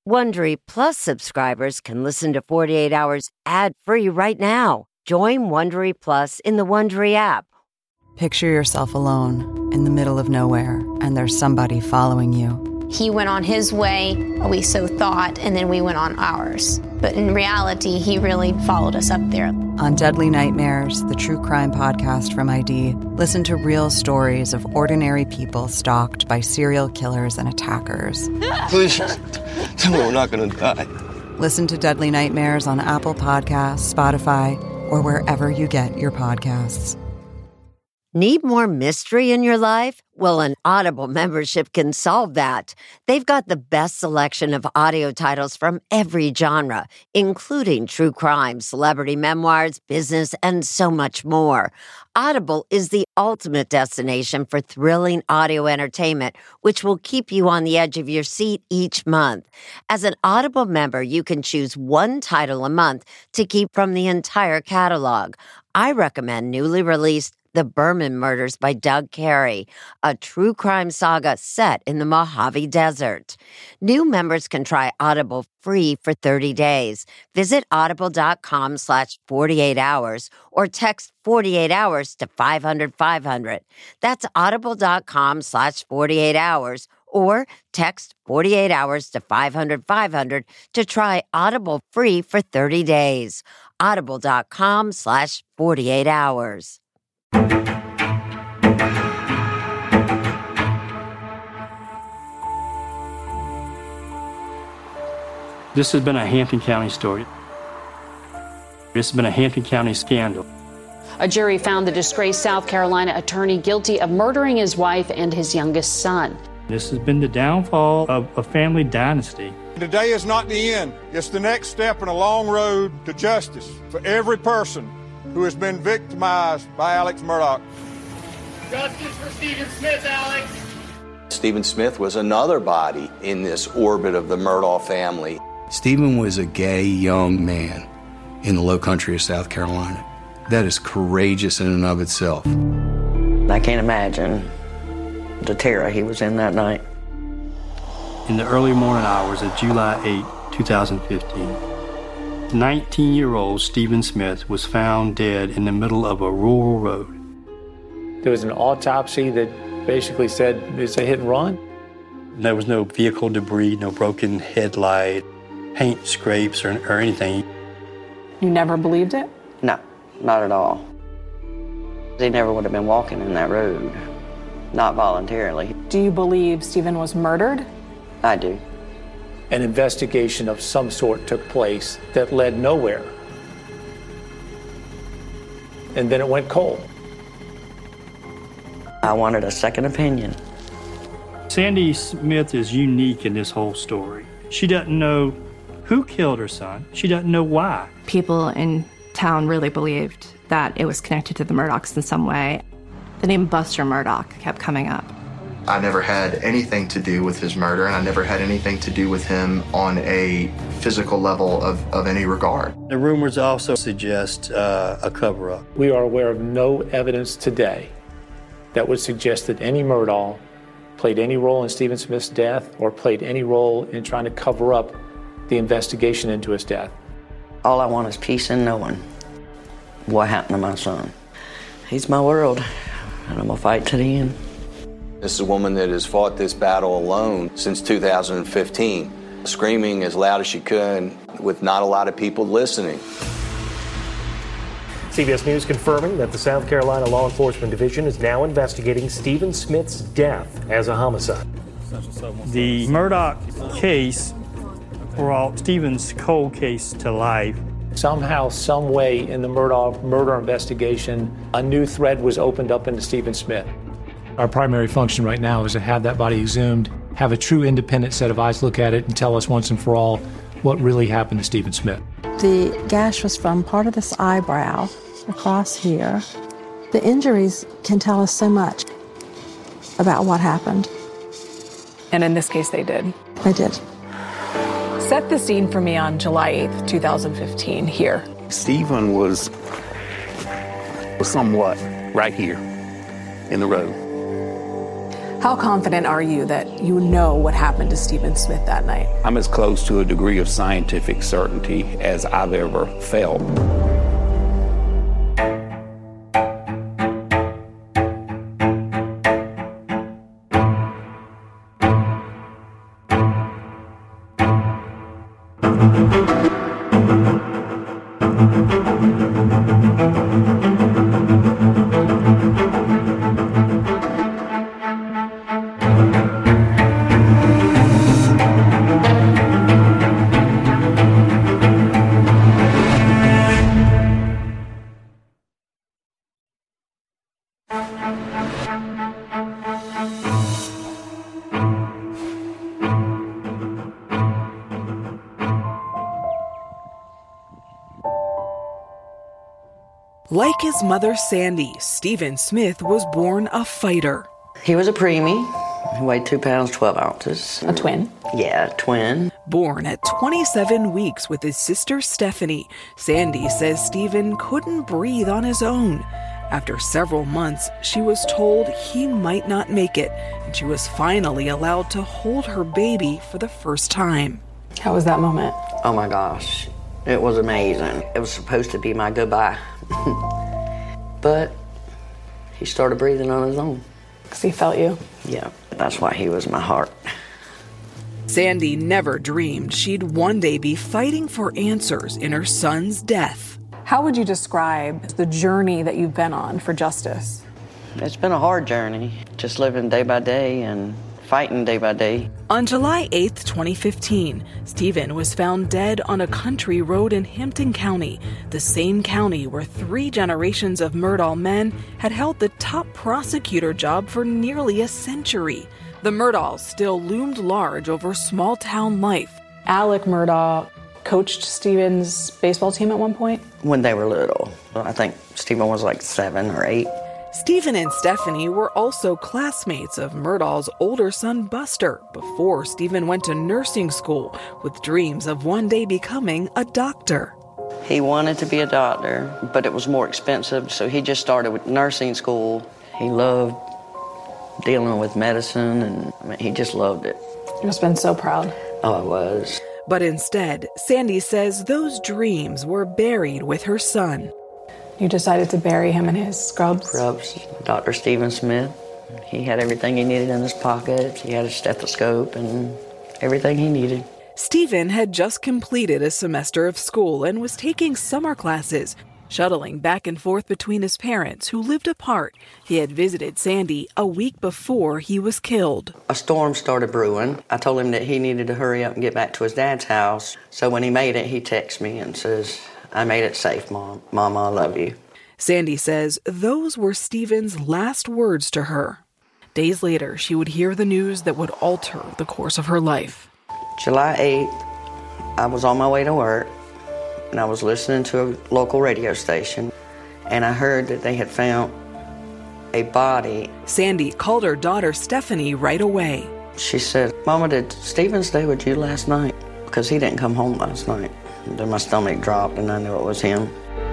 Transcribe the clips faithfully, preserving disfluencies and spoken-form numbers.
Wondery Plus subscribers can listen to forty-eight hours ad-free right now. Join Wondery Plus in the Wondery app. Picture yourself alone in the middle of nowhere, and there's somebody following you. He went on his way, we so thought, and then we went on ours. But in reality, he really followed us up there. On Deadly Nightmares, the true crime podcast from I D, listen to real stories of ordinary people stalked by serial killers and attackers. Please, tell me we're not going to die. Listen to Deadly Nightmares on Apple Podcasts, Spotify, or wherever you get your podcasts. Need more mystery in your life? Well, an Audible membership can solve that. They've got the best selection of audio titles from every genre, including true crime, celebrity memoirs, business, and so much more. Audible is the ultimate destination for thrilling audio entertainment, which will keep you on the edge of your seat each month. As an Audible member, you can choose one title a month to keep from the entire catalog. I recommend newly released The Berman Murders by Doug Carey, a true crime saga set in the Mojave Desert. New members can try Audible free for thirty days. Visit audible.com slash 48 hours or text forty-eight hours to five hundred five hundred. That's audible.com slash 48 hours or text forty-eight hours to five hundred five hundred to try Audible free for thirty days. Audible.com slash 48 hours. This has been a Hampton County story. This has been a Hampton County scandal. A jury found the disgraced South Carolina attorney guilty of murdering his wife and his youngest son. This has been the downfall of a family dynasty. Today is not the end. It's the next step in a long road to justice for every person who has been victimized by Alex Murdaugh. Justice for Stephen Smith, Alex. Stephen Smith was another body in this orbit of the Murdaugh family. Stephen was a gay young man in the low country of South Carolina. That is courageous in and of itself. I can't imagine the terror he was in that night. In the early morning hours of July eighth, twenty fifteen, nineteen-year-old Stephen Smith was found dead in the middle of a rural road. There was an autopsy that basically said it's a hit and run. There was no vehicle debris, no broken headlight, paint scrapes or, or anything. You never believed it? No, not at all. He never would have been walking in that road, not voluntarily. Do you believe Stephen was murdered? I do. An investigation of some sort took place that led nowhere. And then it went cold. I wanted a second opinion. Sandy Smith is unique in this whole story. She doesn't know who killed her son. She doesn't know why. People in town really believed that it was connected to the Murdaughs in some way. The name Buster Murdaugh kept coming up. I never had anything to do with his murder, and I never had anything to do with him on a physical level of, of any regard. The rumors also suggest uh, a cover-up. We are aware of no evidence today that would suggest that any Murdaugh played any role in Stephen Smith's death or played any role in trying to cover up the investigation into his death. All I want is peace and knowing what happened to my son. He's my world, and I'm gonna fight to the end. This is a woman that has fought this battle alone since two thousand fifteen, screaming as loud as she could with not a lot of people listening. C B S News confirming that the South Carolina Law Enforcement Division is now investigating Stephen Smith's death as a homicide. The Murdaugh case brought Stephen's cold case to life. Somehow, some way in the Murdaugh murder investigation, a new thread was opened up into Stephen Smith. Our primary function right now is to have that body exhumed, have a true independent set of eyes look at it, and tell us once and for all what really happened to Stephen Smith. The gash was from part of this eyebrow across here. The injuries can tell us so much about what happened. And in this case, they did. They did. Set the scene for me on July eighth, twenty fifteen, here. Stephen was, was somewhat right here in the road. How confident are you that you know what happened to Stephen Smith that night? I'm as close to a degree of scientific certainty as I've ever felt. Like his mother, Sandy, Stephen Smith was born a fighter. He was a preemie. He weighed two pounds, twelve ounces. A twin? Yeah, a twin. Born at twenty-seven weeks with his sister Stephanie, Sandy says Stephen couldn't breathe on his own. After several months, she was told he might not make it, and she was finally allowed to hold her baby for the first time. How was that moment? Oh my gosh, it was amazing. It was supposed to be my goodbye. But he started breathing on his own. Because he felt you? Yeah, that's why he was my heart. Sandy never dreamed she'd one day be fighting for answers in her son's death. How would you describe the journey that you've been on for justice? It's been a hard journey, just living day by day and fighting day by day. On July eighth, twenty fifteen, Stephen was found dead on a country road in Hampton County, the same county where three generations of Murdaugh men had held the top prosecutor job for nearly a century. The Murdaughs still loomed large over small-town life. Alec Murdaugh coached Stephen's baseball team at one point? When they were little. I think Stephen was like seven or eight. Stephen and Stephanie were also classmates of Murdaugh's older son, Buster, before Stephen went to nursing school with dreams of one day becoming a doctor. He wanted to be a doctor, but it was more expensive, so he just started with nursing school. He loved dealing with medicine, and I mean, he just loved it. You must have been so proud. Oh, I was. But instead, Sandy says those dreams were buried with her son. You decided to bury him in his scrubs? Scrubs. Doctor Stephen Smith. He had everything he needed in his pocket. He had a stethoscope and everything he needed. Stephen had just completed a semester of school and was taking summer classes, shuttling back and forth between his parents, who lived apart. He had visited Sandy a week before he was killed. A storm started brewing. I told him that he needed to hurry up and get back to his dad's house. So when he made it, he texts me and says, "I made it safe, Mom. Mama, I love you." Sandy says those were Stephen's last words to her. Days later, she would hear the news that would alter the course of her life. July eighth, I was on my way to work, and I was listening to a local radio station, and I heard that they had found a body. Sandy called her daughter Stephanie right away. She said, "Mama, did Stephen stay with you last night? Because he didn't come home last night." Then my stomach dropped, and I knew it was him.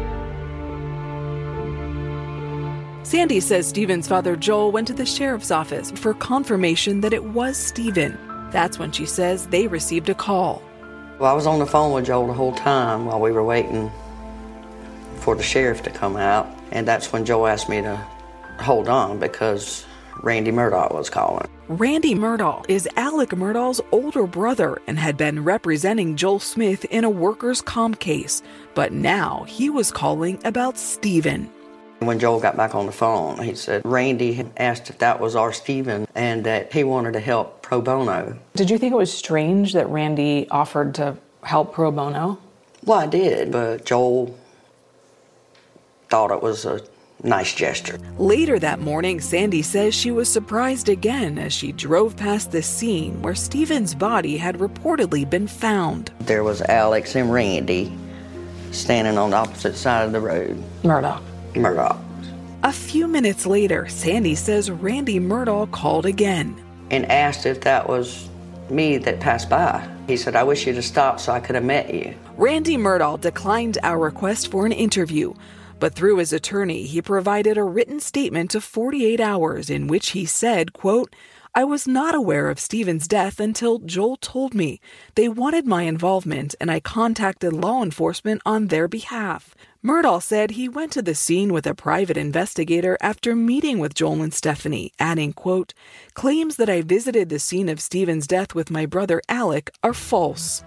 Sandy says Stephen's father, Joel, went to the sheriff's office for confirmation that it was Stephen. That's when she says they received a call. Well, I was on the phone with Joel the whole time while we were waiting for the sheriff to come out, and that's when Joel asked me to hold on because Randy Murdaugh was calling. Randy Murdaugh is Alec Murdaugh's older brother and had been representing Joel Smith in a workers' comp case, but now he was calling about Stephen. When Joel got back on the phone, he said Randy had asked if that was our Stephen and that he wanted to help pro bono. Did you think it was strange that Randy offered to help pro bono? Well, I did, but Joel thought it was a nice gesture. Later that morning, Sandy says she was surprised again as she drove past the scene where Stephen's body had reportedly been found. There was Alex and Randy standing on the opposite side of the road. Murdaugh. Murdaugh. A few minutes later, Sandy says Randy Murdaugh called again and asked if that was me that passed by. He said, "I wish you'd have stopped so I could have met you." Randy Murdaugh declined our request for an interview, but through his attorney, he provided a written statement of forty-eight hours in which he said, quote, I was not aware of Stephen's death until Joel told me. They wanted my involvement, and I contacted law enforcement on their behalf. Murdahl said he went to the scene with a private investigator after meeting with Joel and Stephanie, adding, quote, claims that I visited the scene of Stephen's death with my brother Alec are false.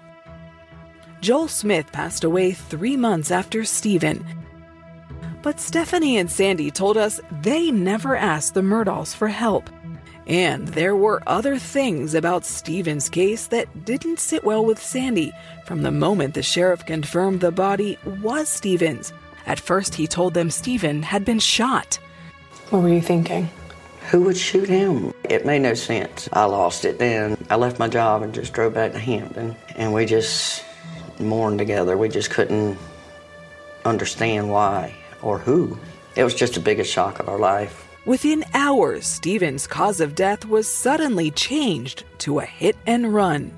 Joel Smith passed away three months after Stephen. But Stephanie and Sandy told us they never asked the Murdahls for help. And there were other things about Stephen's case that didn't sit well with Sandy from the moment the sheriff confirmed the body was Stephen's. At first, he told them Stephen had been shot. What were you thinking? Who would shoot him? It made no sense. I lost it then. I left my job and just drove back to Hampton. And we just mourned together. We just couldn't understand why or who. It was just the biggest shock of our life. Within hours, Stephen's cause of death was suddenly changed to a hit and run.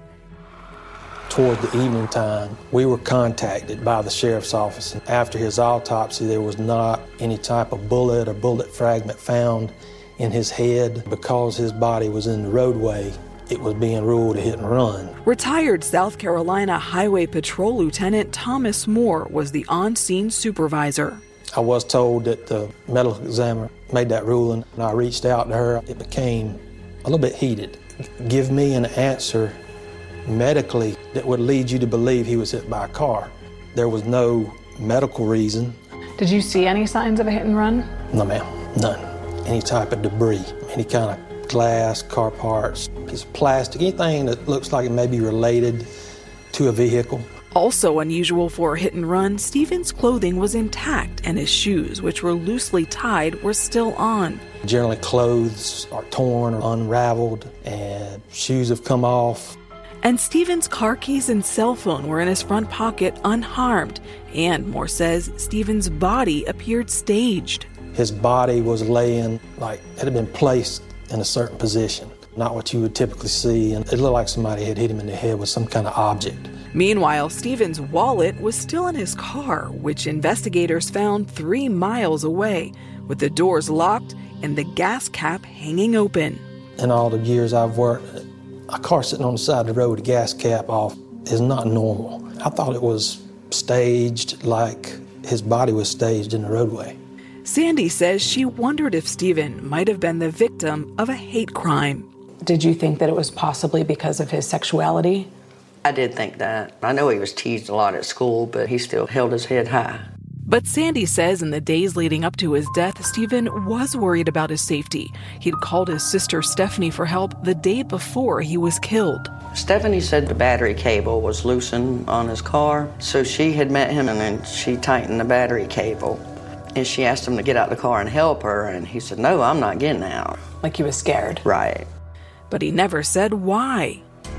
Toward the evening time, we were contacted by the sheriff's office. After his autopsy, there was not any type of bullet or bullet fragment found in his head. Because his body was in the roadway, it was being ruled a hit and run. Retired South Carolina Highway Patrol Lieutenant Thomas Moore was the on-scene supervisor. I was told that the medical examiner made that ruling, and I reached out to her. It became a little bit heated. Give me an answer medically that would lead you to believe he was hit by a car. There was no medical reason. Did you see any signs of a hit and run? No, ma'am, none. Any type of debris, any kind of glass, car parts, piece of plastic, anything that looks like it may be related to a vehicle. Also unusual for a hit and run, Stephen's clothing was intact and his shoes, which were loosely tied, were still on. Generally, clothes are torn or unraveled, and shoes have come off. And Stephen's car keys and cell phone were in his front pocket unharmed. And Moore says Stephen's body appeared staged. His body was laying like it had been placed in a certain position, not what you would typically see, and it looked like somebody had hit him in the head with some kind of object. Meanwhile, Stephen's wallet was still in his car, which investigators found three miles away, with the doors locked and the gas cap hanging open. In all the years I've worked, a car sitting on the side of the road with a gas cap off is not normal. I thought it was staged, like his body was staged in the roadway. Sandy says she wondered if Stephen might have been the victim of a hate crime. Did you think that it was possibly because of his sexuality? I did think that. I know he was teased a lot at school, but he still held his head high. But Sandy says in the days leading up to his death, Stephen was worried about his safety. He'd called his sister Stephanie for help the day before he was killed. Stephanie said the battery cable was loosened on his car, so she had met him and then she tightened the battery cable. And she asked him to get out of the car and help her, and he said, no, I'm not getting out. Like he was scared. Right. But he never said why.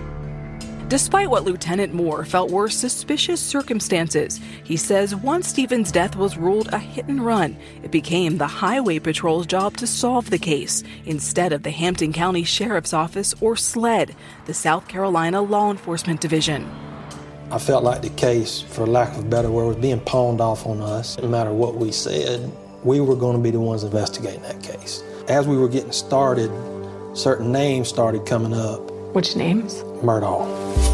Despite what Lieutenant Moore felt were suspicious circumstances, he says once Stephen's death was ruled a hit and run, it became the Highway Patrol's job to solve the case, instead of the Hampton County Sheriff's Office or SLED, the South Carolina Law Enforcement Division. I felt like the case, for lack of a better word, was being pawned off on us. No matter what we said, we were going to be the ones investigating that case. As we were getting started, certain names started coming up. Which names? Murdahl.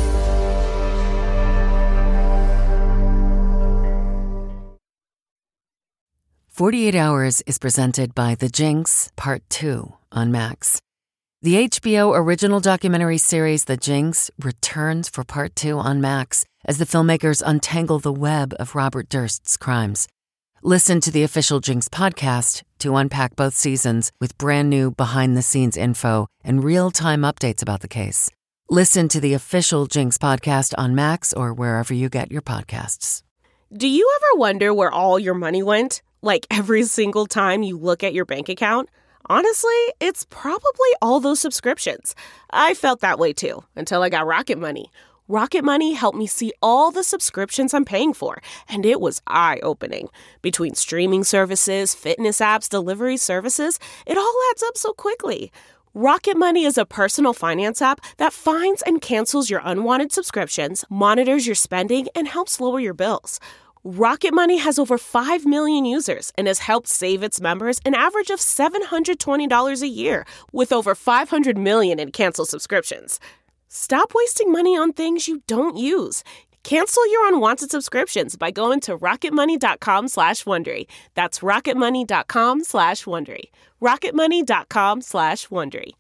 forty-eight hours is presented by The Jinx, Part two on Max. The H B O original documentary series The Jinx returns for Part two on Max as the filmmakers untangle the web of Robert Durst's crimes. Listen to the official Jinx podcast to unpack both seasons with brand new behind-the-scenes info and real-time updates about the case. Listen to the official Jinx podcast on Max or wherever you get your podcasts. Do you ever wonder where all your money went? Like every single time you look at your bank account? Honestly, it's probably all those subscriptions. I felt that way too, until I got Rocket Money. Rocket Money helped me see all the subscriptions I'm paying for, and it was eye-opening. Between streaming services, fitness apps, delivery services, it all adds up so quickly. Rocket Money is a personal finance app that finds and cancels your unwanted subscriptions, monitors your spending, and helps lower your bills. Rocket Money has over five million users and has helped save its members an average of seven hundred twenty dollars a year, with over five hundred million in canceled subscriptions. Stop wasting money on things you don't use. Cancel your unwanted subscriptions by going to rocketmoney.com slash Wondery. That's rocketmoney.com slash Wondery. rocketmoney.com slash Wondery.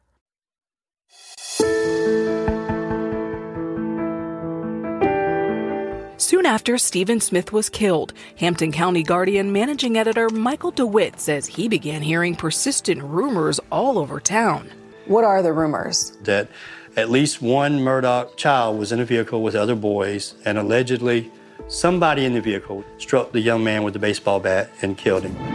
Soon after Stephen Smith was killed, Hampton County Guardian managing editor Michael DeWitt says he began hearing persistent rumors all over town. What are the rumors? That at least one Murdaugh child was in a vehicle with other boys, and allegedly somebody in the vehicle struck the young man with the baseball bat and killed him.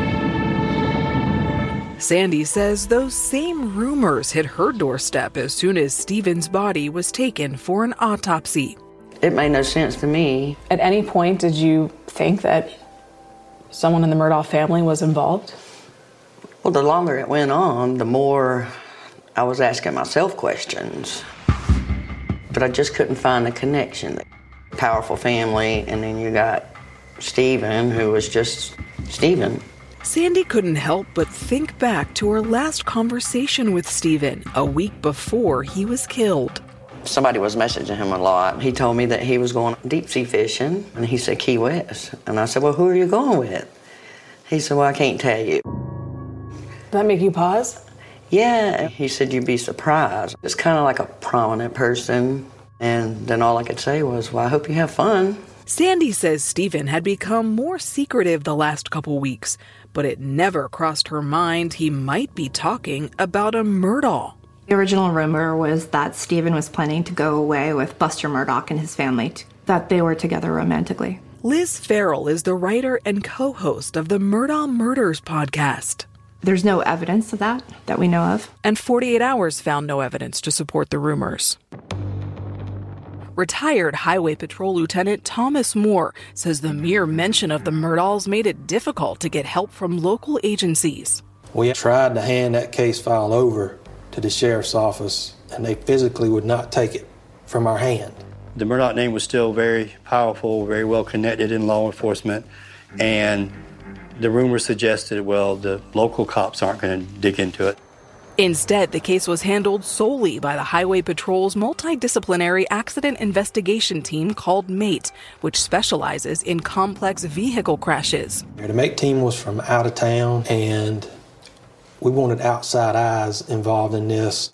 Sandy says those same rumors hit her doorstep as soon as Stephen's body was taken for an autopsy. It made no sense to me. At any point, did you think that someone in the Murdaugh family was involved? Well, the longer it went on, the more I was asking myself questions. But I just couldn't find the connection. Powerful family, and then you got Stephen, who was just Stephen. Sandy couldn't help but think back to her last conversation with Stephen a week before he was killed. Somebody was messaging him a lot. He told me that he was going deep sea fishing, and he said Key West. And I said, well, who are you going with? He said, well, I can't tell you. Did that make you pause? Yeah. He said, you'd be surprised. It's kind of like a prominent person. And then all I could say was, well, I hope you have fun. Sandy says Stephen had become more secretive the last couple weeks, but it never crossed her mind he might be talking about a Murdaugh. The original rumor was that Stephen was planning to go away with Buster Murdaugh and his family, t- that they were together romantically. Liz Farrell is the writer and co-host of the Murdaugh Murders podcast. There's no evidence of that, that we know of. And forty-eight hours found no evidence to support the rumors. Retired Highway Patrol Lieutenant Thomas Moore says the mere mention of the Murdaughs made it difficult to get help from local agencies. We tried to hand that case file over to the sheriff's office, and they physically would not take it from our hand. The Murdaugh name was still very powerful, very well connected in law enforcement, and the rumors suggested, well, the local cops aren't going to dig into it. Instead, the case was handled solely by the Highway Patrol's multidisciplinary accident investigation team called MATE, which specializes in complex vehicle crashes. The MATE team was from out of town, and we wanted outside eyes involved in this.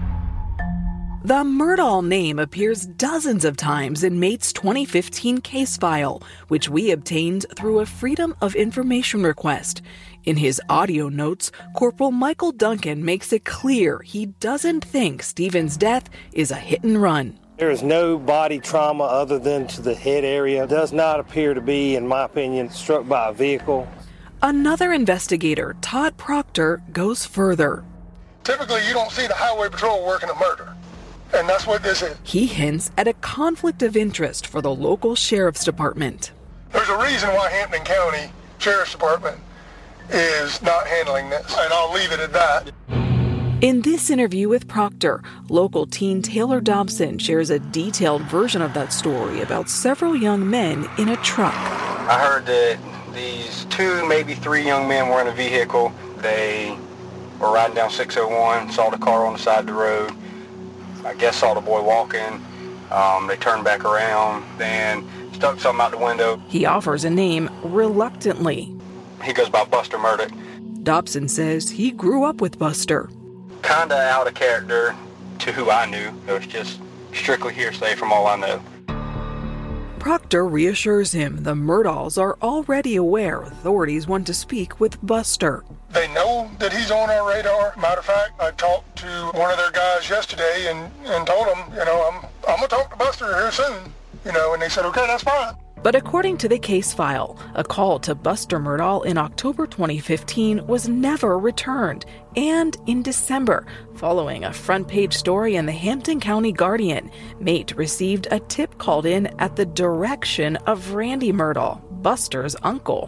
The Murdaugh name appears dozens of times in MATE's twenty fifteen case file, which we obtained through a Freedom of Information request. In his audio notes, Corporal Michael Duncan makes it clear he doesn't think Stephen's death is a hit and run. There is no body trauma other than to the head area. It does not appear to be, in my opinion, struck by a vehicle. Another investigator, Todd Proctor, goes further. Typically, you don't see the Highway Patrol working a murder, and that's what this is. He hints at a conflict of interest for the local sheriff's department. There's a reason why Hampton County Sheriff's Department is not handling this, and I'll leave it at that. In this interview with Proctor, local teen Taylor Dobson shares a detailed version of that story about several young men in a truck. I heard that these two, maybe three young men were in a vehicle. They were riding down six oh one, saw the car on the side of the road. I guess saw the boy walking. Um, they turned back around, then stuck something out the window. He offers a name reluctantly. He goes by Buster Murdaugh. Dobson says he grew up with Buster. Kinda out of character to who I knew. It was just strictly hearsay from all I know. Proctor reassures him the Murdaughs are already aware authorities want to speak with Buster. They know that he's on our radar. Matter of fact, I talked to one of their guys yesterday and, and told him, you know, I'm I'm gonna talk to Buster here soon. You know, and they said, okay, that's fine. But according to the case file, a call to Buster Murdaugh in October twenty fifteen was never returned. And in December, following a front-page story in the Hampton County Guardian, MATE received a tip called in at the direction of Randy Murdaugh, Buster's uncle.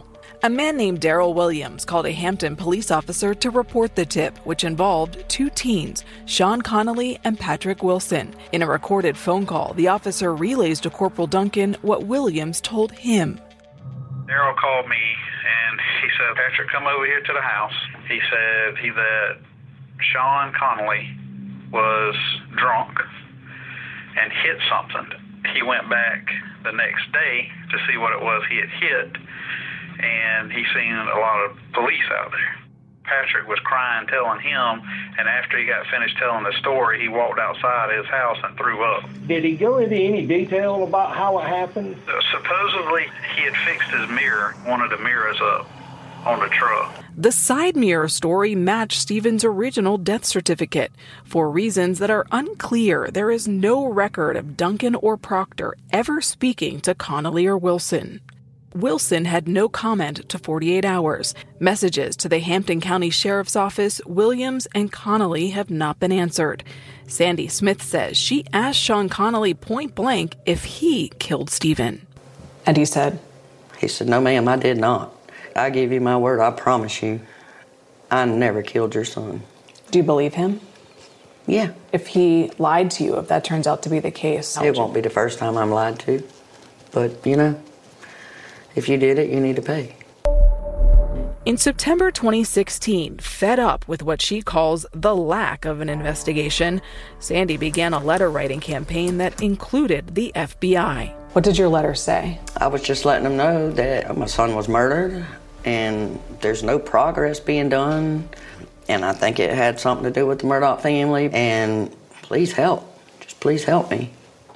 A man named Daryl Williams called a Hampton police officer to report the tip, which involved two teens, Sean Connolly and Patrick Wilson. In a recorded phone call, the officer relays to Corporal Duncan what Williams told him. Daryl called me and he said, Patrick, come over here to the house. He said he that Sean Connolly was drunk and hit something. He went back the next day to see what it was he had hit, and he seen a lot of police out there. Patrick was crying, telling him, and after he got finished telling the story, he walked outside his house and threw up. Did he go into any detail about how it happened? Uh, supposedly, he had fixed his mirror, one of the mirrors up on the truck. The side mirror story matched Stephen's original death certificate. For reasons that are unclear, there is no record of Duncan or Proctor ever speaking to Connolly or Wilson. Wilson had no comment to forty-eight hours. Messages to the Hampton County Sheriff's Office, Williams, and Connolly have not been answered. Sandy Smith says she asked Sean Connolly point blank if he killed Stephen. And he said? He said, no, ma'am, I did not. I give you my word, I promise you, I never killed your son. Do you believe him? Yeah. If he lied to you, if that turns out to be the case. It won't be the first time I'm lied to. But, you know, if you did it, you need to pay. In September twenty sixteen, fed up with what she calls the lack of an investigation, Sandy began a letter-writing campaign that included the F B I. What did your letter say? I was just letting them know that my son was murdered and there's no progress being done, and I think it had something to do with the Murdaugh family, and please help. Just please help me.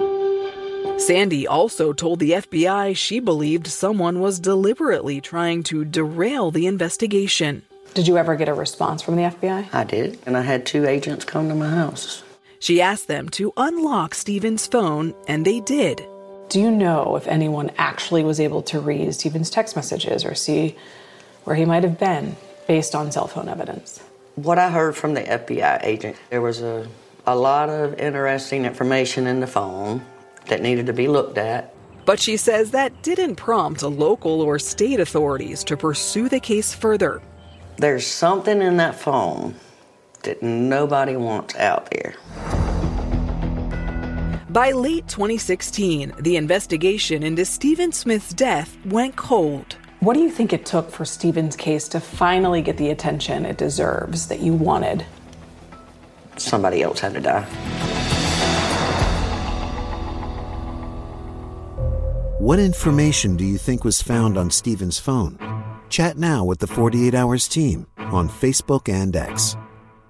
Sandy also told the F B I she believed someone was deliberately trying to derail the investigation. Did you ever get a response from the F B I? I did, and I had two agents come to my house. She asked them to unlock Stephen's phone, and they did. Do you know if anyone actually was able to read Stephen's text messages or see where he might have been based on cell phone evidence? What I heard from the F B I agent, there was a, a lot of interesting information in the phone that needed to be looked at. But she says that didn't prompt local or state authorities to pursue the case further. There's something in that phone that nobody wants out there. By late twenty sixteen, the investigation into Stephen Smith's death went cold. What do you think it took for Stephen's case to finally get the attention it deserves that you wanted? Somebody else had to die. What information do you think was found on Stephen's phone? Chat now with the forty-eight hours team on Facebook and X.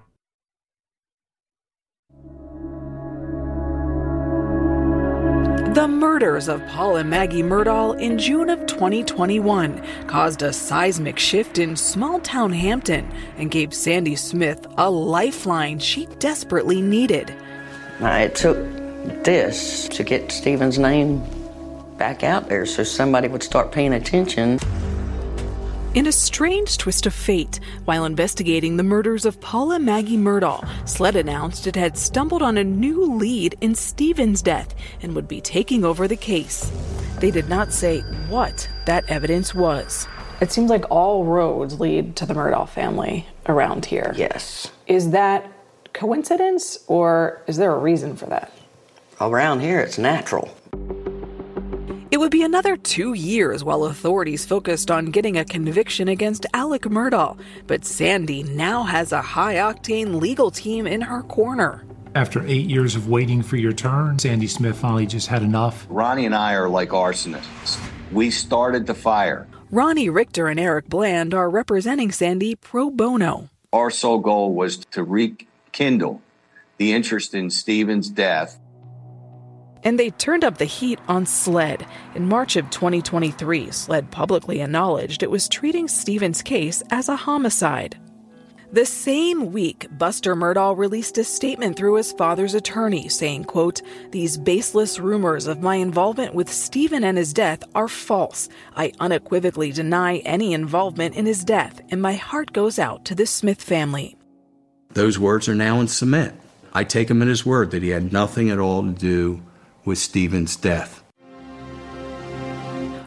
The murders of Paul and Maggie Murdaugh in June of twenty twenty-one caused a seismic shift in small-town Hampton and gave Sandy Smith a lifeline she desperately needed. Now, it took this to get Stephen's name back out there so somebody would start paying attention. In a strange twist of fate, while investigating the murders of Paul and Maggie Murdaugh, SLED announced it had stumbled on a new lead in Stephen's death and would be taking over the case. They did not say what that evidence was. It seems like all roads lead to the Murdaugh family around here. Yes. Is that coincidence, or is there a reason for that? Around here, it's natural. It would be another two years while authorities focused on getting a conviction against Alec Murdaugh, but Sandy now has a high-octane legal team in her corner. After eight years of waiting for your turn, Sandy Smith finally just had enough. Ronnie and I are like arsonists. We started the fire. Ronnie Richter and Eric Bland are representing Sandy pro bono. Our sole goal was to rekindle the interest in Stephen's death. And they turned up the heat on SLED. In March of twenty twenty-three, SLED publicly acknowledged it was treating Stephen's case as a homicide. The same week, Buster Murdaugh released a statement through his father's attorney saying, quote, "These baseless rumors of my involvement with Stephen and his death are false. I unequivocally deny any involvement in his death, and my heart goes out to the Smith family." Those words are now in cement. I take him at his word that he had nothing at all to do with Stephen's death.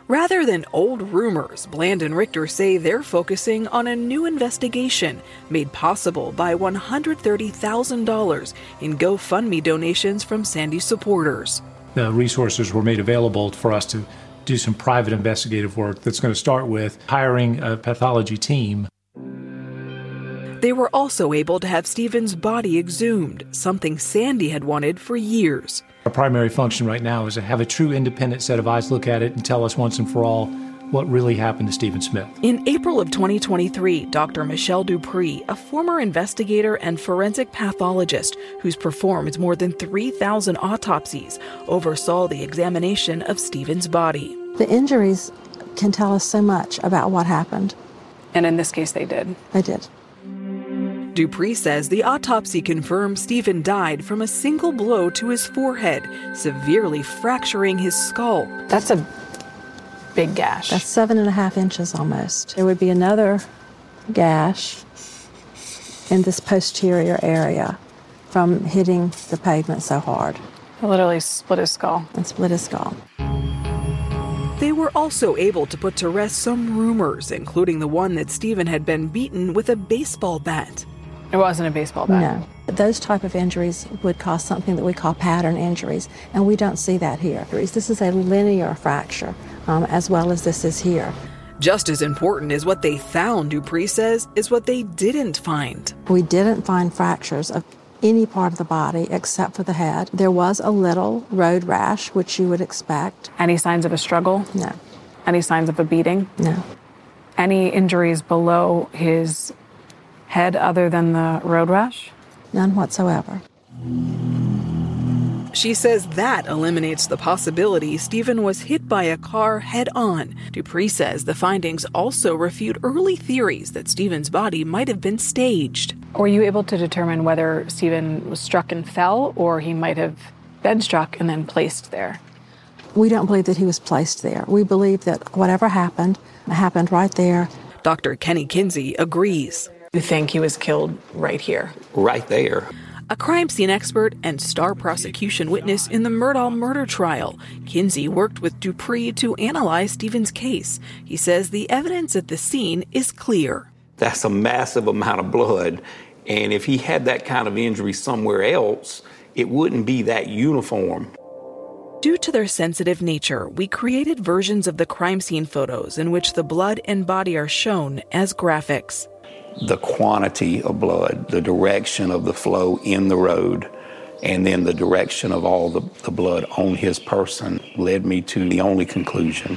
Rather than old rumors, Bland and Richter say they're focusing on a new investigation made possible by one hundred thirty thousand dollars in GoFundMe donations from Sandy supporters. The resources were made available for us to do some private investigative work that's going to start with hiring a pathology team. They were also able to have Stephen's body exhumed, something Sandy had wanted for years. Our primary function right now is to have a true independent set of eyes look at it and tell us once and for all what really happened to Stephen Smith. In April of twenty twenty-three, Doctor Michelle Dupree, a former investigator and forensic pathologist who's performed more than three thousand autopsies, oversaw the examination of Stephen's body. The injuries can tell us so much about what happened. And in this case, they did. They did. Dupree says the autopsy confirmed Stephen died from a single blow to his forehead, severely fracturing his skull. That's a big gash. That's seven and a half inches almost. There would be another gash in this posterior area from hitting the pavement so hard. It literally split his skull. And split his skull. They were also able to put to rest some rumors, including the one that Stephen had been beaten with a baseball bat. It wasn't a baseball bat. No. Those type of injuries would cause something that we call pattern injuries, and we don't see that here. This is a linear fracture, um, as well as this is here. Just as important as what they found, Dupree says, is what they didn't find. We didn't find fractures of any part of the body except for the head. There was a little road rash, which you would expect. Any signs of a struggle? No. Any signs of a beating? No. Any injuries below his head other than the road rash? None whatsoever. She says that eliminates the possibility Stephen was hit by a car head-on. Dupree says the findings also refute early theories that Stephen's body might have been staged. Were you able to determine whether Stephen was struck and fell, or he might have been struck and then placed there? We don't believe that he was placed there. We believe that whatever happened, happened right there. Doctor Kenny Kinsey agrees. You think he was killed right here? Right there. A crime scene expert and star prosecution witness in the Murdaugh murder trial, Kinsey worked with Dupree to analyze Stephen's case. He says the evidence at the scene is clear. That's a massive amount of blood, and if he had that kind of injury somewhere else, it wouldn't be that uniform. Due to their sensitive nature, we created versions of the crime scene photos in which the blood and body are shown as graphics. The quantity of blood, the direction of the flow in the road, and then the direction of all the, the blood on his person led me to the only conclusion.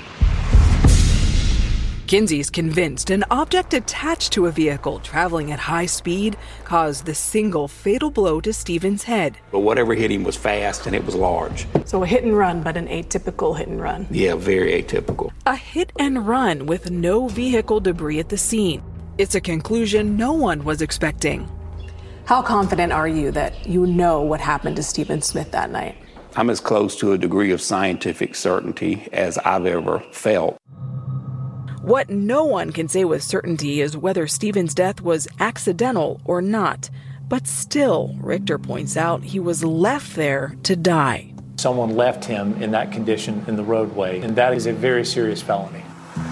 Kinsey's convinced an object attached to a vehicle traveling at high speed caused the single fatal blow to Stephen's head. But whatever hit him was fast and it was large. So a hit and run, but an atypical hit and run. Yeah, very atypical. A hit and run with no vehicle debris at the scene. It's a conclusion no one was expecting. How confident are you that you know what happened to Stephen Smith that night? I'm as close to a degree of scientific certainty as I've ever felt. What no one can say with certainty is whether Stephen's death was accidental or not. But still, Richter points out he was left there to die. Someone left him in that condition in the roadway, and that is a very serious felony.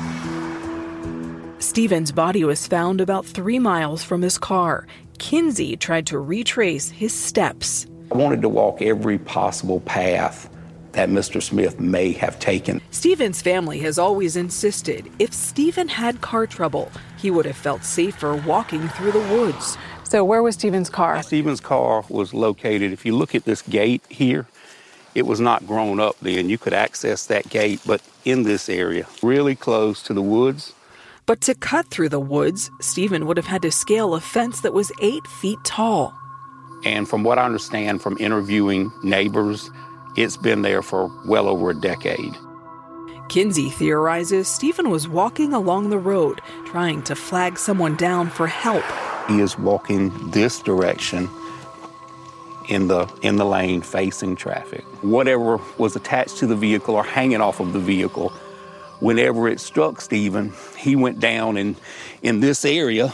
Stephen's body was found about three miles from his car. Kinsey tried to retrace his steps. I wanted to walk every possible path that Mister Smith may have taken. Stephen's family has always insisted if Stephen had car trouble, he would have felt safer walking through the woods. So where was Stephen's car? Stephen's car was located, if you look at this gate here, it was not grown up then. You could access that gate, but in this area, really close to the woods. But to cut through the woods, Stephen would have had to scale a fence that was eight feet tall. And from what I understand from interviewing neighbors, it's been there for well over a decade. Kinsey theorizes Stephen was walking along the road, trying to flag someone down for help. He is walking this direction in the in the lane facing traffic. Whatever was attached to the vehicle or hanging off of the vehicle, whenever it struck Stephen, he went down in, in this area,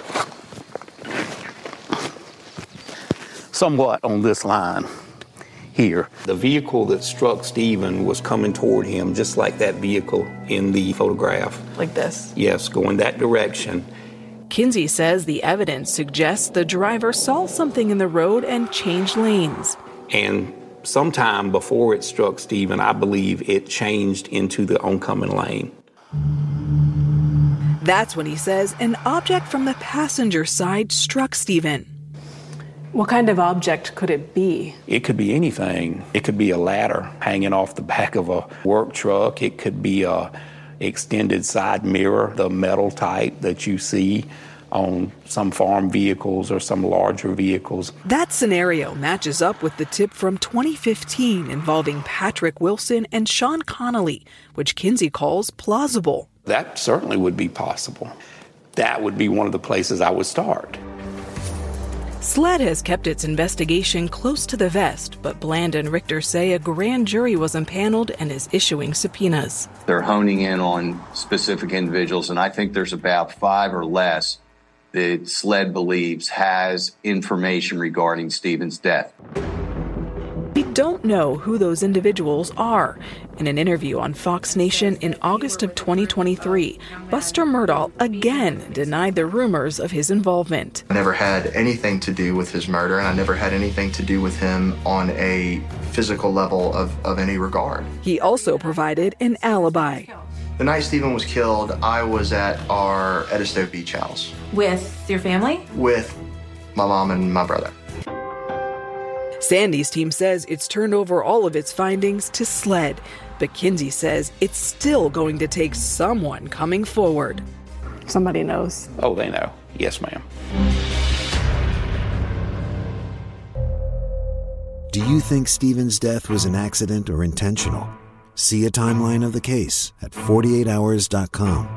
somewhat on this line. here. The vehicle that struck Stephen was coming toward him just like that vehicle in the photograph. Like this? Yes, going that direction. Kinsey says the evidence suggests the driver saw something in the road and changed lanes. And sometime before it struck Stephen, I believe it changed into the oncoming lane. That's when he says an object from the passenger side struck Stephen. What kind of object could it be? It could be anything. It could be a ladder hanging off the back of a work truck. It could be a extended side mirror, the metal type that you see on some farm vehicles or some larger vehicles. That scenario matches up with the tip from twenty fifteen involving Patrick Wilson and Sean Connolly, which Kinsey calls plausible. That certainly would be possible. That would be one of the places I would start. SLED has kept its investigation close to the vest, but Bland and Richter say a grand jury was impaneled and is issuing subpoenas. They're honing in on specific individuals, and I think there's about five or less that SLED believes has information regarding Stephen's death. We don't know who those individuals are. In an interview on Fox Nation in August of twenty twenty-three, Buster Murdahl again denied the rumors of his involvement. I never had anything to do with his murder, and I never had anything to do with him on a physical level of, of any regard. He also provided an alibi. The night Stephen was killed, I was at our Edisto Beach house. With your family? With my mom and my brother. Sandy's team says it's turned over all of its findings to SLED, but Kinsey says it's still going to take someone coming forward. Somebody knows. Oh, they know. Yes, ma'am. Do you think Stephen's death was an accident or intentional? See a timeline of the case at forty-eight hours dot com.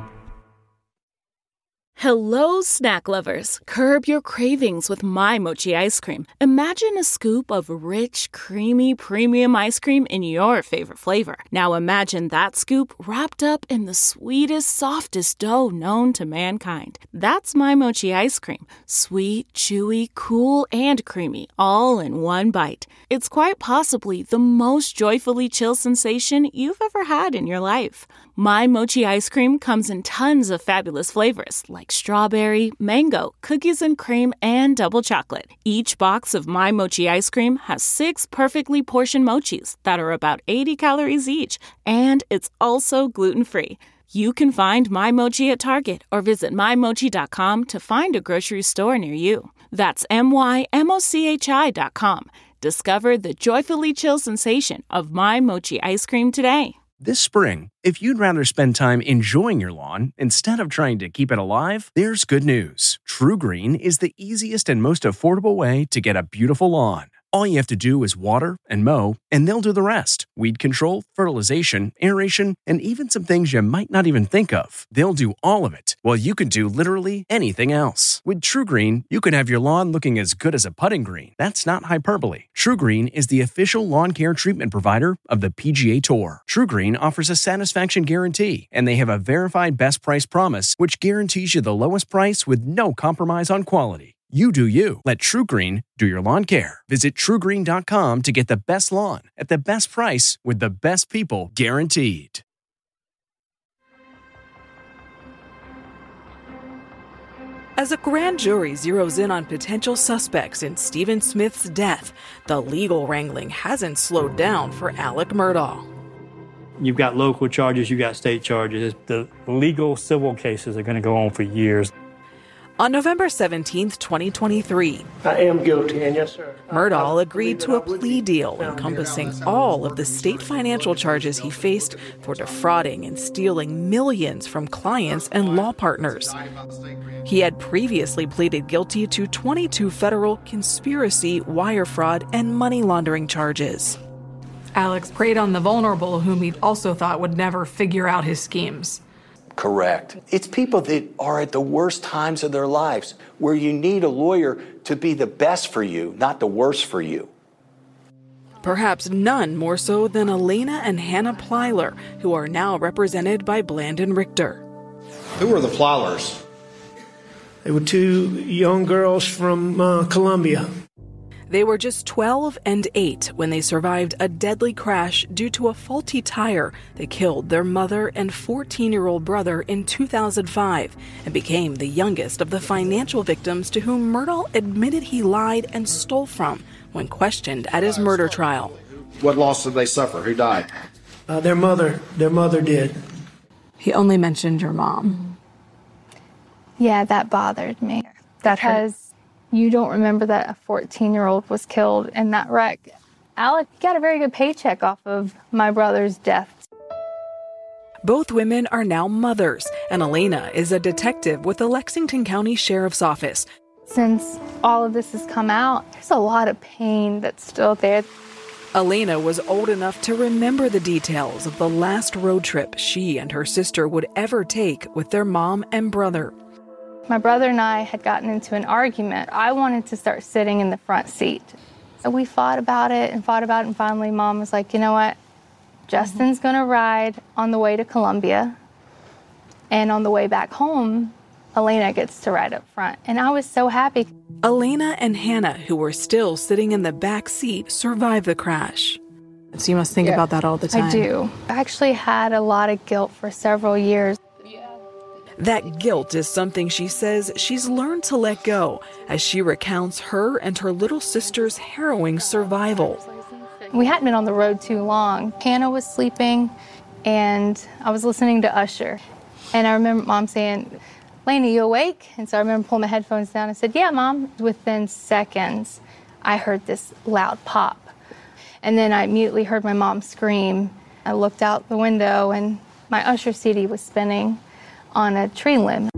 Hello, snack lovers. Curb your cravings with My Mochi ice cream. Imagine a scoop of rich, creamy, premium ice cream in your favorite flavor. Now imagine that scoop wrapped up in the sweetest, softest dough known to mankind. That's My Mochi ice cream. Sweet, chewy, cool, and creamy, all in one bite. It's quite possibly the most joyfully chill sensation you've ever had in your life. My Mochi ice cream comes in tons of fabulous flavors like strawberry, mango, cookies and cream, and double chocolate. Each box of My Mochi ice cream has six perfectly portioned mochis that are about eighty calories each, and it's also gluten-free. You can find My Mochi at Target or visit my mochi dot com to find a grocery store near you. That's M Y M O C H I dot com. Discover the joyfully chill sensation of My Mochi ice cream today. This spring, if you'd rather spend time enjoying your lawn instead of trying to keep it alive, there's good news. TruGreen is the easiest and most affordable way to get a beautiful lawn. All you have to do is water and mow, and they'll do the rest. Weed control, fertilization, aeration, and even some things you might not even think of. They'll do all of it, while you can do literally anything else. With TruGreen, you can have your lawn looking as good as a putting green. That's not hyperbole. TruGreen is the official lawn care treatment provider of the P G A Tour. TruGreen offers a satisfaction guarantee, and they have a verified best price promise, which guarantees you the lowest price with no compromise on quality. You do you. Let TruGreen do your lawn care. Visit True Green dot com to get the best lawn at the best price with the best people guaranteed. As a grand jury zeroes in on potential suspects in Stephen Smith's death, the legal wrangling hasn't slowed down for Alec Murdahl. You've got local charges, you've got state charges. The legal civil cases are going to go on for years. On November seventeenth, twenty twenty-three, I am guilty, and yes, sir. Murdahl agreed to a plea deal encompassing all of the state financial charges he faced for defrauding and stealing millions from clients and law partners. He had previously pleaded guilty to twenty-two federal conspiracy, wire fraud, and money laundering charges. Alex preyed on the vulnerable, whom he also thought would never figure out his schemes. Correct. It's people that are at the worst times of their lives where you need a lawyer to be the best for you, not the worst for you. Perhaps none more so than Elena and Hannah Plyler, who are now represented by Bland and Richter. Who are the Plylers? They were two young girls from uh, Colombia. They were just twelve and eight when they survived a deadly crash due to a faulty tire that killed their mother and fourteen-year-old brother in two thousand five and became the youngest of the financial victims to whom Murdahl admitted he lied and stole from when questioned at his murder trial. What loss did they suffer? Who died? Uh, their mother, their mother did. He only mentioned your mom. Yeah, that bothered me. That because you don't remember that a fourteen-year-old was killed in that wreck. Alec got a very good paycheck off of my brother's death. Both women are now mothers, and Elena is a detective with the Lexington County Sheriff's Office. Since all of this has come out, there's a lot of pain that's still there. Elena was old enough to remember the details of the last road trip she and her sister would ever take with their mom and brother. My brother and I had gotten into an argument. I wanted to start sitting in the front seat. So we fought about it and fought about it, and finally Mom was like, you know what? Justin's going to ride on the way to Columbia, and on the way back home, Elena gets to ride up front. And I was so happy. Elena and Hannah, who were still sitting in the back seat, survived the crash. So you must think Yeah. about that all the time. I do. I actually had a lot of guilt for several years. That guilt is something she says she's learned to let go as she recounts her and her little sister's harrowing survival. We hadn't been on the road too long. Hannah was sleeping, and I was listening to Usher. And I remember Mom saying, Lainey, you awake? And so I remember pulling my headphones down and said, yeah, Mom. Within seconds, I heard this loud pop. And then I immediately heard my mom scream. I looked out the window, and my Usher C D was spinning on a tree limb.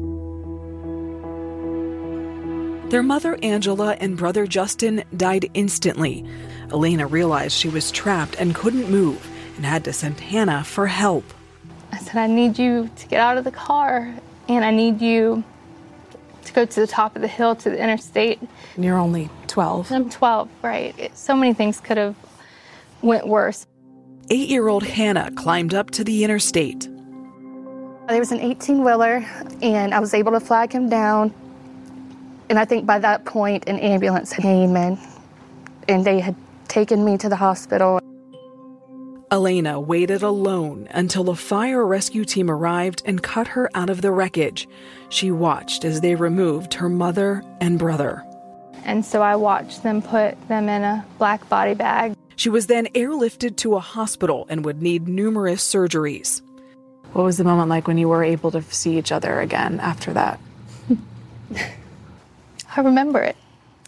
Their mother, Angela, and brother, Justin, died instantly. Elena realized she was trapped and couldn't move and had to send Hannah for help. I said, I need you to get out of the car, and I need you to go to the top of the hill to the interstate. And you're only twelve. I'm twelve, right. It, so many things could have went worse. Eight-year-old Hannah climbed up to the interstate. There was an eighteen-wheeler, and I was able to flag him down. And I think by that point, an ambulance came, and, and they had taken me to the hospital. Elena waited alone until a fire rescue team arrived and cut her out of the wreckage. She watched as they removed her mother and brother. And so I watched them put them in a black body bag. She was then airlifted to a hospital and would need numerous surgeries. What was the moment like when you were able to see each other again after that? I remember it.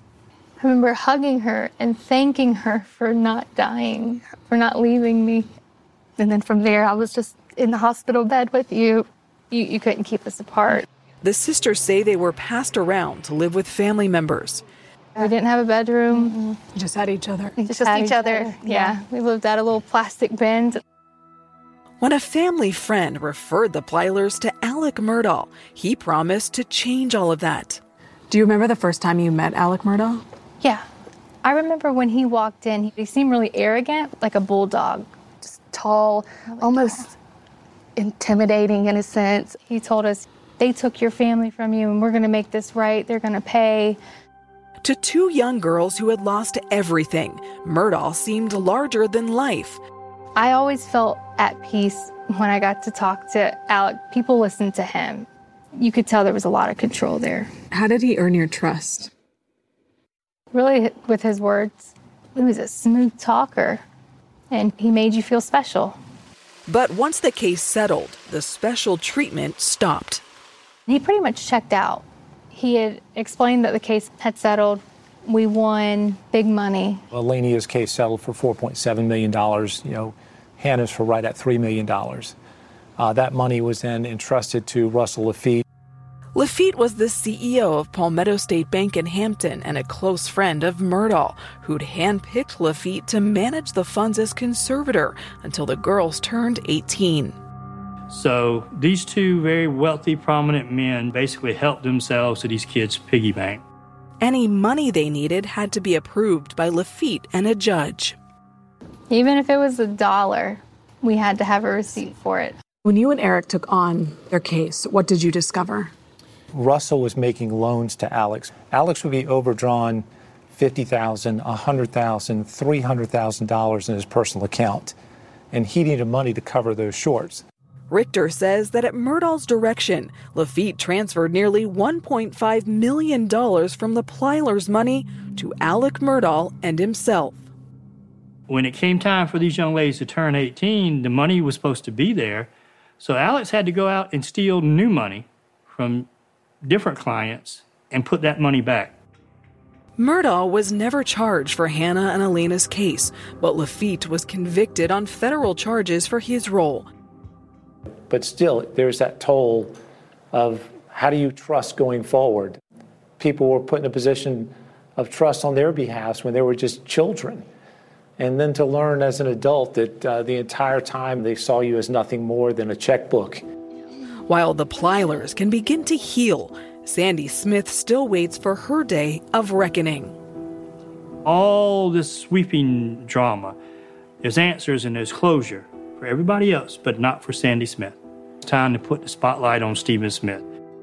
I remember hugging her and thanking her for not dying, for not leaving me. And then from there, I was just in the hospital bed with you. You, you couldn't keep us apart. The sisters say they were passed around to live with family members. We didn't have a bedroom. Mm-hmm. You just had each other. We just, just had each other. Yeah. yeah, we lived at a little plastic bin. When a family friend referred the Plylers to Alec Murdahl, he promised to change all of that. Do you remember the first time you met Alec Murdahl? Yeah. I remember when he walked in, he seemed really arrogant, like a bulldog. Just tall, oh almost God. intimidating in a sense. He told us, they took your family from you, and we're going to make this right. They're going to pay. To two young girls who had lost everything, Murdahl seemed larger than life. I always felt at peace when I got to talk to Alec. People listened to him. You could tell there was a lot of control there. How did he earn your trust? Really, with his words. He was a smooth talker, and he made you feel special. But once the case settled, the special treatment stopped. He pretty much checked out. He had explained that the case had settled. We won big money. Elenia's case settled for four point seven million dollars. You know, Hannah's for right at three million dollars. Uh, that money was then entrusted to Russell Lafitte. Lafitte was the C E O of Palmetto State Bank in Hampton and a close friend of Murdahl, who'd handpicked Lafitte to manage the funds as conservator until the girls turned eighteen. So these two very wealthy, prominent men basically helped themselves to these kids' piggy bank. Any money they needed had to be approved by Lafitte and a judge. Even if it was a dollar, we had to have a receipt for it. When you and Eric took on their case, what did you discover? Russell was making loans to Alex. Alex would be overdrawn fifty thousand dollars, one hundred thousand dollars, three hundred thousand dollars in his personal account, and he needed money to cover those shorts. Richter says that at Murdahl's direction, Lafitte transferred nearly one point five million dollars from the Plylers' money to Alec Murdahl and himself. When it came time for these young ladies to turn eighteen, the money was supposed to be there. So Alex had to go out and steal new money from different clients and put that money back. Murdahl was never charged for Hannah and Elena's case, but Lafitte was convicted on federal charges for his role. But still, there's that toll of how do you trust going forward? People were put in a position of trust on their behalf when they were just children. And then to learn as an adult that uh, the entire time they saw you as nothing more than a checkbook. While the Plylers can begin to heal, Sandy Smith still waits for her day of reckoning. All this sweeping drama, there's answers and there's closure for everybody else, but not for Sandy Smith. It's time to put the spotlight on Stephen Smith.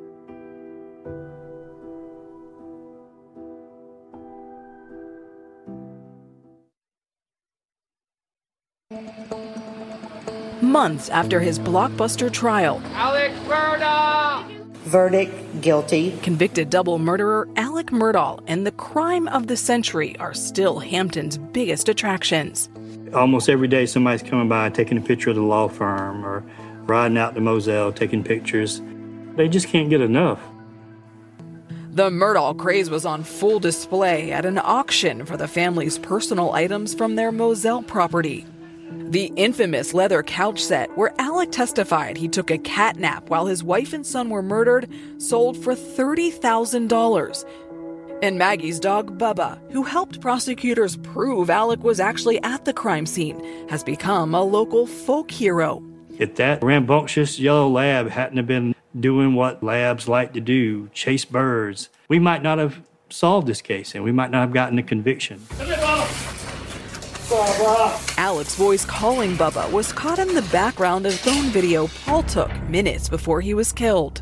Months after his blockbuster trial, Alec Murdahl! Verdict, guilty. Convicted double murderer Alec Murdahl and the crime of the century are still Hampton's biggest attractions. Almost every day somebody's coming by taking a picture of the law firm or riding out to Moselle taking pictures. They just can't get enough. The Murdahl craze was on full display at an auction for the family's personal items from their Moselle property. The infamous leather couch set where Alec testified he took a cat nap while his wife and son were murdered sold for thirty thousand dollars. And Maggie's dog, Bubba, who helped prosecutors prove Alec was actually at the crime scene, has become a local folk hero. If that rambunctious yellow lab hadn't have been doing what labs like to do, chase birds, we might not have solved this case and we might not have gotten a conviction. Alec's voice calling Bubba was caught in the background of phone video Paul took minutes before he was killed.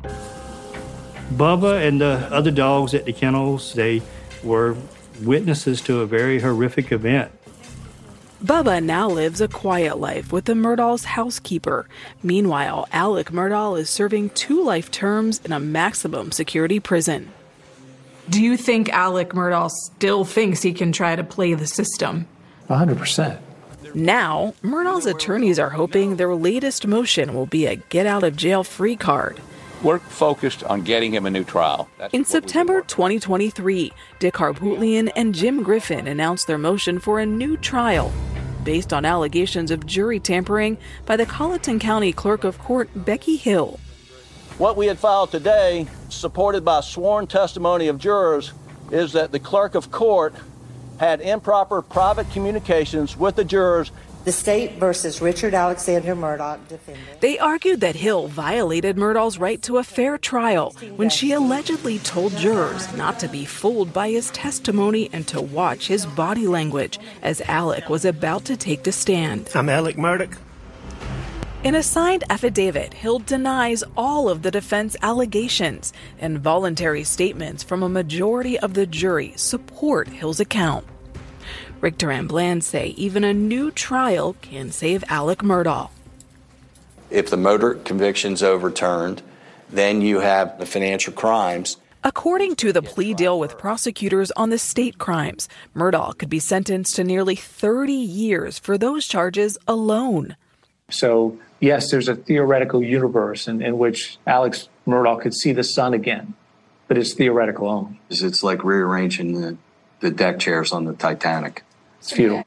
Bubba and the other dogs at the kennels, they were witnesses to a very horrific event. Bubba now lives a quiet life with the Murdahl's housekeeper. Meanwhile, Alec Murdahl is serving two life terms in a maximum security prison. Do you think Alec Murdahl still thinks he can try to play the system? one hundred percent. Now, Murdahl's attorneys are hoping their latest motion will be a get-out-of-jail-free card. We're focused on getting him a new trial. That's In September twenty twenty-three, Dick Harpootlian and Jim Griffin announced their motion for a new trial based on allegations of jury tampering by the Colleton County Clerk of Court, Becky Hill. What we had filed today, supported by sworn testimony of jurors, is that the Clerk of Court had improper private communications with the jurors. The state versus Richard Alexander Murdahl defendant. They argued that Hill violated Murdahl's right to a fair trial when she allegedly told jurors not to be fooled by his testimony and to watch his body language as Alec was about to take the stand. I'm Alec Murdahl. In a signed affidavit, Hill denies all of the defense allegations, and voluntary statements from a majority of the jury support Hill's account. Richter and Bland say even a new trial can save Alec Murdahl. If the murder conviction's overturned, then you have the financial crimes. According to the plea deal with prosecutors on the state crimes, Murdahl could be sentenced to nearly thirty years for those charges alone. So, yes, there's a theoretical universe in, in which Alex Murdahl could see the sun again, but it's theoretical only. It's like rearranging the, the deck chairs on the Titanic. It's futile.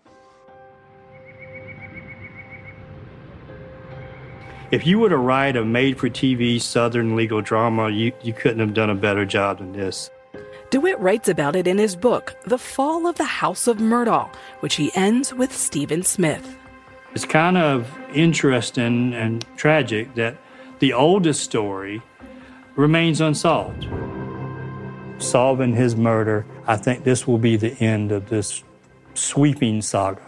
If you were to write a made-for-T V Southern legal drama, you, you couldn't have done a better job than this. DeWitt writes about it in his book, The Fall of the House of Murdahl, which he ends with Stephen Smith. It's kind of interesting and tragic that the oldest story remains unsolved. Solving his murder, I think this will be the end of this sweeping saga.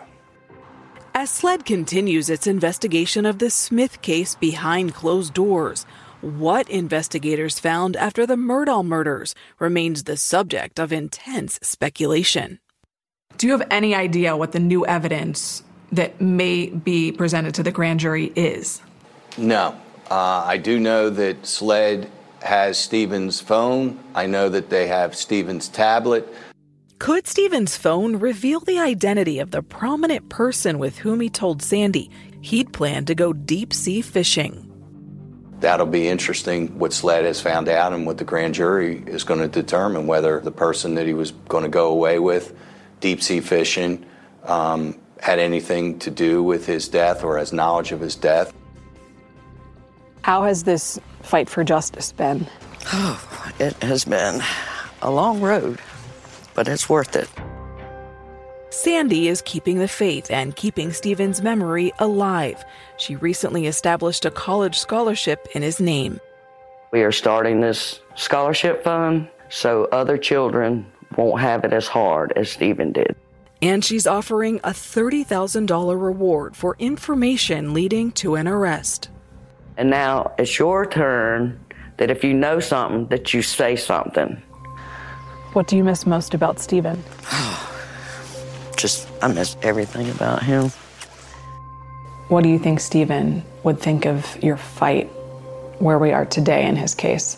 As SLED continues its investigation of the Smith case behind closed doors, What investigators found after the Murdaugh murders remains the subject of intense speculation. Do you have any idea what the new evidence that may be presented to the grand jury is? No. Uh, I do know that SLED has Stephen's phone. I know that they have Stephen's tablet. Could Stephen's phone reveal the identity of the prominent person with whom he told Sandy he'd planned to go deep-sea fishing? That'll be interesting what SLED has found out and what the grand jury is going to determine, whether the person that he was going to go away with, deep-sea fishing, um, had anything to do with his death or has knowledge of his death. How has this fight for justice been? Oh, it has been a long road, but it's worth it. Sandy is keeping the faith and keeping Stephen's memory alive. She recently established a college scholarship in his name. We are starting this scholarship fund so other children won't have it as hard as Stephen did. And she's offering a thirty thousand dollars reward for information leading to an arrest. And now it's your turn that if you know something, that you say something. What do you miss most about Stephen? Just, I miss everything about him. What do you think Stephen would think of your fight where we are today in his case?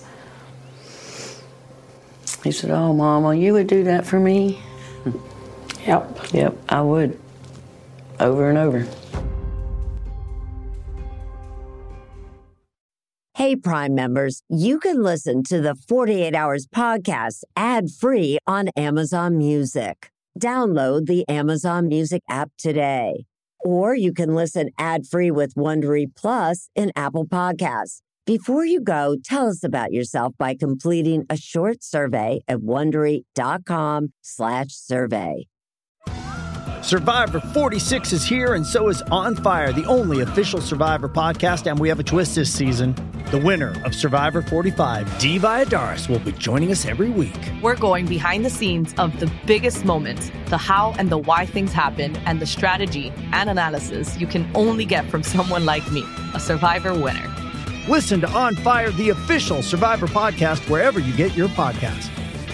He said, "Oh, Mama, you would do that for me?" Yep. Yep, I would. Over and over. Hey, Prime members, you can listen to the forty-eight hours podcast ad-free on Amazon Music. Download the Amazon Music app today. Or you can listen ad-free with Wondery Plus in Apple Podcasts. Before you go, tell us about yourself by completing a short survey at Wondery.com slash survey. Survivor forty-six is here, and so is On Fire, the only official Survivor podcast, and we have a twist this season. The winner of Survivor forty-five, Dee Valladares, will be joining us every week. We're going behind the scenes of the biggest moments, the how and the why things happen, and the strategy and analysis you can only get from someone like me, a Survivor winner. Listen to On Fire, the official Survivor podcast, wherever you get your podcasts.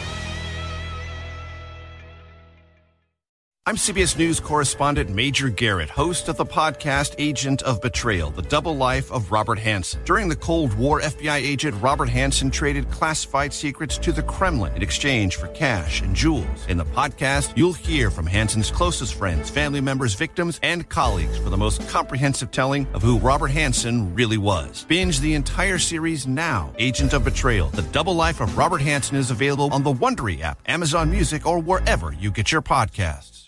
I'm C B S News correspondent Major Garrett, host of the podcast Agent of Betrayal, the double life of Robert Hanssen. During the Cold War, F B I agent Robert Hanssen traded classified secrets to the Kremlin in exchange for cash and jewels. In the podcast, you'll hear from Hanssen's closest friends, family members, victims, and colleagues for the most comprehensive telling of who Robert Hanssen really was. Binge the entire series now. Agent of Betrayal, the double life of Robert Hanssen is available on the Wondery app, Amazon Music, or wherever you get your podcasts.